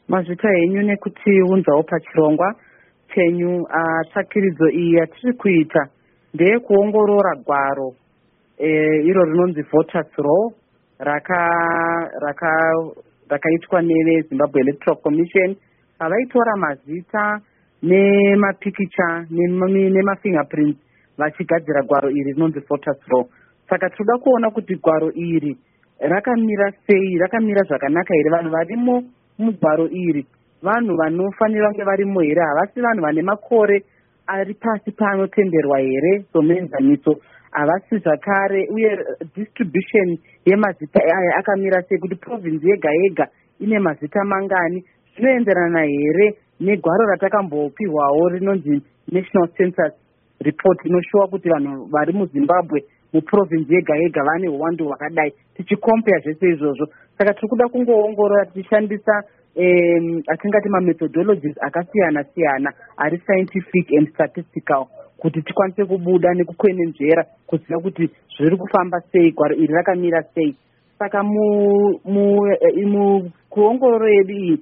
mazvita henyu nekutiunzawo pachirongwa chenyu. Tsvakiridzo iyi yatiri kuita ndeyekuongorora gwaro iro rinonzi voters roll rakaitwa neveZimbabwe Electoral Commission. Vaitora mazita nemapikicha nemafingerprints vachigadzira gwaro iri rinonzi voters roll. Saka tinoda kuona kuti gwaro iri rakamira sei, rakamira zvakanaka here. Vanhu varimo mugwaro iri vanhu vanofanira kunge varimo here, havasi vanhu vane makore ari pasi paanotenderwa here somuenzaniso, havasi zvakare, uye distribution yemazita aya akamira sei, kuti province yega yega ine mazita mangani, zvinoenderana here negwaro ratakambopiwawo rinonzi National Census Report inoshuwa kuti vanhu vari muZimbabwe muprovince yega yega vane uwandu hwakadai, tichikompea zvese izvozvo. Saka tiri kuda kungoongorora tichishandisa atingati mamethodologies akasiyana siyana ari scientific and statistical, kuti tikwanise kubuda nekukwenenzvera kuziva kuti zviri kufamba sei, gwaro iri rakamira sei. Saka mukuongororo yedu iyi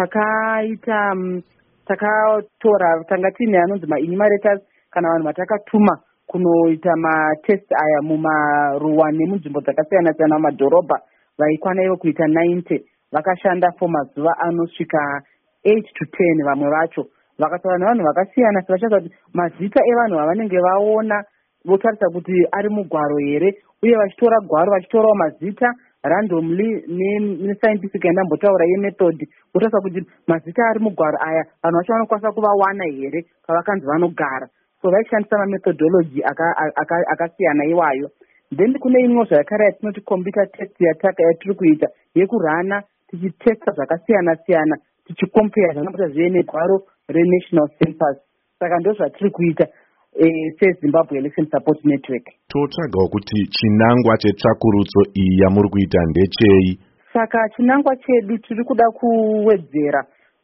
takatora tanga tiine anonzi ma-enumerators kana vanhu vatakatuma kunoita matest aya mumaruwa nemunzvimbo dzakasiyana siyana mumadhorobha, vaikwana ivo kuita 90. Vakashanda for mazuva anosvika 8 to 10. Vamwe vacho vakataura nevanhu vakasiyana sivachasa kuti mazita evanhu vavanenge vaona votarisa kuti ari mugwaro here, uye vachitora gwaro vachitorawo mazita randomly nescientific yandambotaura yemethod, votarisa kuti mazita ari mugwaro aya vanhu vacho vanokwanisa kuvawana here pavakanzi vanogara. So vaishandisa mamethodology akasiyana iwayo. Then kune imwe zvakare yatinoti computer test yatiri kuita yekurana tichitesta zvakasiyana siyana tichikompea zvanobata zvive negwaro renational census. Saka ndo zvatiri kuita seZimbabwe Election Support Network. Totsvagawo kuti chinangwa chetsvakurutso iyi yamuri kuita ndechei? Saka chinangwa chedu tiri kuda kuwedzera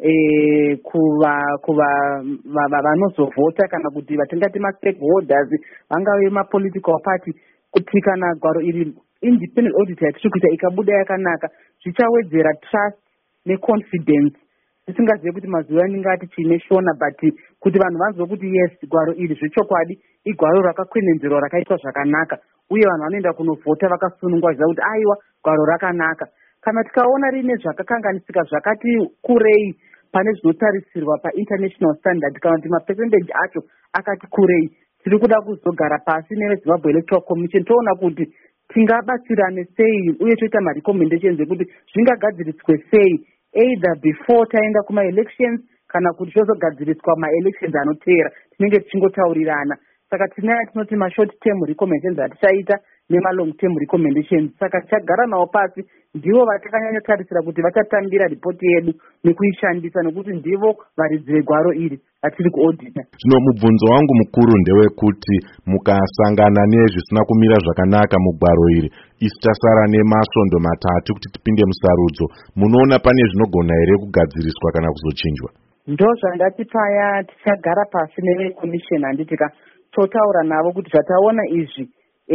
kuva vanozovhota kana kuti vatingati ma-stakeholders, vangave ma-political party, kuti kana gwaro iri independent audit yatiri kuita ikabuda yakanaka, zvichawedzera trust neconfidence. Tisingazive kuti mazuva aningati chine shona, but kuti vanhu vanzwe kuti yes, gwaro iri zvechokwadi igwaro rakakwenenzerwa rakaitwa zvakanaka, uye vanhu vanoenda kunovhota vakasunungwa ziva kuti aiwa gwaro rakanaka. Kana tikaona rine zvakakanganisika zvakati kurei pane zvinotarisirwa painternational standard, kana kuti mapercentage acho akati kurei, tiri kuda kuzogara pasi neveZimbabwe Electoral Commission toona kuti tingabatsirane sei, uye toita marecommendations ekuti zvingagadziriswe sei, either before taenda kuma-elections kana kuti zvozogadziriswa ma-elections anoteera. Tinenge tichingotaurirana. Saka tinaya tinoti ma-short term recommendations atichaita nema-long term recommendations. Saka tichagara navo pasi, ndivo vatakanyanya kuti vachatambira ripoti yedu nekuishandisa, nekuti ndivo varidzi vegwaro iri atiri kuaudita. Zvino mubvunzo wangu mukuru ndewekuti mukasangana nezvisina kumira zvakanaka mugwaro iri, isi tasara nemasvondo matatu kuti tipinde musarudzo, munoona pane zvinogona here kugadziriswa kana kuzochinjwa? Ndo zvandati paya tichagara pasi neveCommission, handitika totaura navo kuti zvataona izvi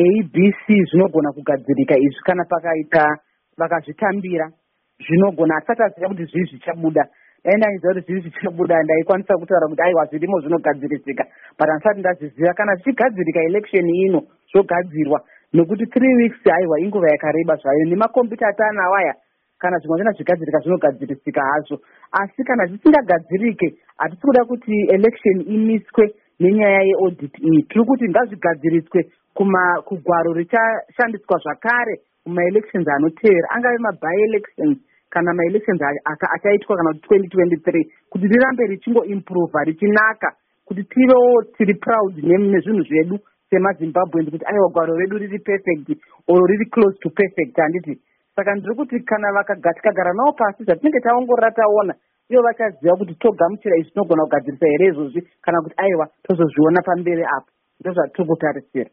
ABC zvinogona kugadzirika izvi, kana pakaita vakazvitambira zvinogona, asati aziva kuti zvii zvichabuda. Ndaiziva kuti zvii zvichabuda ndaikwanisa kutaura kuti aiwa zvirimo zvinogadzirisika, but handisati ndazviziva kana zvichigadzirika election ino zvogadzirwa, nekuti 3 weeks aiwa inguva yakareba zvayo, nemakombiyuta atanawo aya kana zvimwe zvina zvigadzirika zvinogadzirisika hazvo. Asi kana zvisingagadzirike, hatisi kuda kuti election imiswe nenyaya yeaudit iyi. Tiri kuti ngazvigadziriswe kugwaro richashandiswa zvakare kuma-elections anoteera, angave ma-by-elections kana ma-elections achaitwa kana kuti 2023, kuti rirambe richingoimprova richinaka, kuti tivewo tiri proud nezvinhu zvedu semaZimbabweans, kuti aiwa gwaro redu riri perfect or riri close to perfect, handiti. Saka ndiri kuti kana tikagara navo pasi zvatinenge taongorora taona, ivo vachaziva kuti togamuchira izvi tinogona kugadzirisa here izvozvi, kana kuti aiwa tozozviona pamberi apo. Ndo zvatiri kutarisira.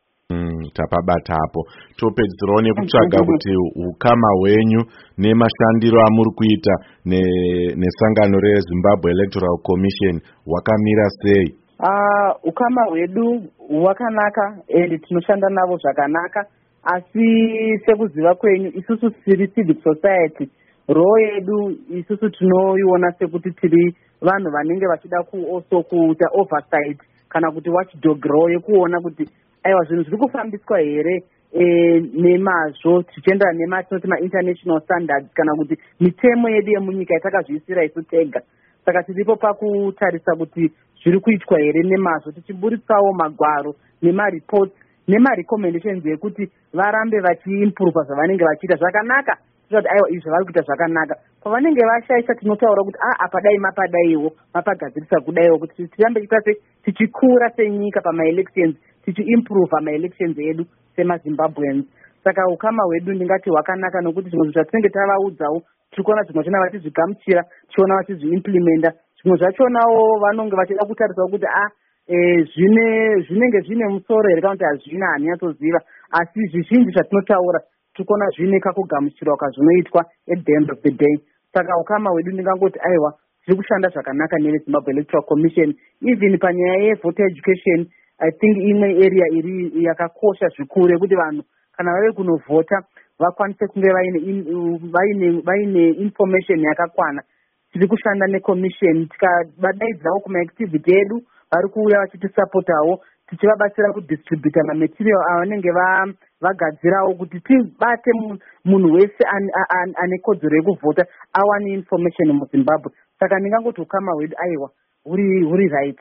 Tapabatapo topedzisirawo nekutsvaga kuti ukama hwenyu nemashandiro amuri kuita nesangano reZimbabwe Electoral Commission hwakamira sei? Ukama hwedu hwakanaka ende tinoshanda navo zvakanaka, asi sekuziva kwenyu isusu tiri civic society roo yedu isusu tinoiona sekuti tiri vanhu vanenge vachida also kuita oversight kana kuti watchdog roo yekuona kuti aiwa zvinhu zviri kufambiswa here nemazvo tichienderana nematinoti mainternational standards kana kuti mitemo yedu yemunyika yatakazviisira isu tega. Saka tiripo pakutarisa kuti zviri kuitwa here nemazvo, tichiburitsawo magwaro nemareports nemarecommendations ekuti varambe vachiimprova zvavanenge vachiita zvakanaka. Kuti aiwa izvi vari kuita zvakanaka, pavanenge vashaisa tinotaura kuti apa dai mapadaiwo mapagadzirisa kudaiwo, kuti tirambe tichikura senyika pamaelections, tichiimprova maelections edu semazimbabweans. Saka ukama hwedu ndingati hwakanaka, nokuti zvimwe zvatinenge tavaudzawo tiri kuona zvimwe zvachona vachizvigamuchira, tichiona vachizviimplimenta. Zvimwe zvachonawo vanonge vachida kutarisawo kuti zvinenge zvine musoro here kana kuti hazvina, hanyatsoziva, asi zvizhinji zvatinotaura tiri kuona zvine kakugamuchirwa kazvinoitwa at the end of the day. Saka ukama hwedu ndingangoti aiwa tiri kushanda zvakanaka neveZimbabwe Electoral Commission. Even panyaya yevoter education, I think imwe area iri yakakosha zvikuru yekuti vanhu kana vave kunovhota vakwanise kunge vaine information yakakwana. Tiri kushanda necommission, tikavadaidzawo kumaactivity edu vari kuuya vachitisapotawo, tichivabatsira kudistributa mamaterial avanenge vagadzirawo kuti tibate munhu wese ane kodzero yekuvhota awane information muZimbabwe. Saka ndingangoti ukama hwedu aiwa huri right.